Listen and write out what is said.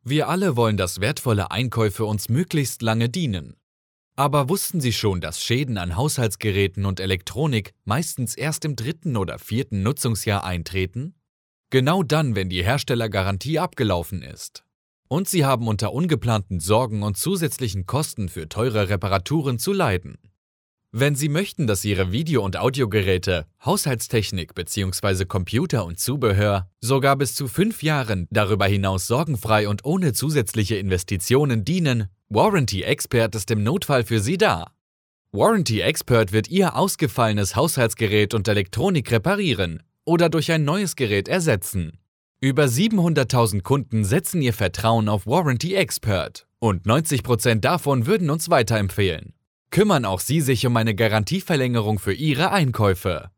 Wir alle wollen, dass wertvolle Einkäufe uns möglichst lange dienen. Aber wussten Sie schon, dass Schäden an Haushaltsgeräten und Elektronik meistens erst im 3. oder 4. Nutzungsjahr eintreten? Genau dann, wenn die Herstellergarantie abgelaufen ist. Und Sie haben unter ungeplanten Sorgen und zusätzlichen Kosten für teure Reparaturen zu leiden. Wenn Sie möchten, dass Ihre Video- und Audiogeräte, Haushaltstechnik bzw. Computer und Zubehör sogar bis zu 5 Jahren darüber hinaus sorgenfrei und ohne zusätzliche Investitionen dienen, Warranty Expert ist im Notfall für Sie da. Warranty Expert wird Ihr ausgefallenes Haushaltsgerät und Elektronik reparieren oder durch ein neues Gerät ersetzen. Über 700.000 Kunden setzen ihr Vertrauen auf Warranty Expert und 90% davon würden uns weiterempfehlen. Kümmern auch Sie sich um eine Garantieverlängerung für Ihre Einkäufe.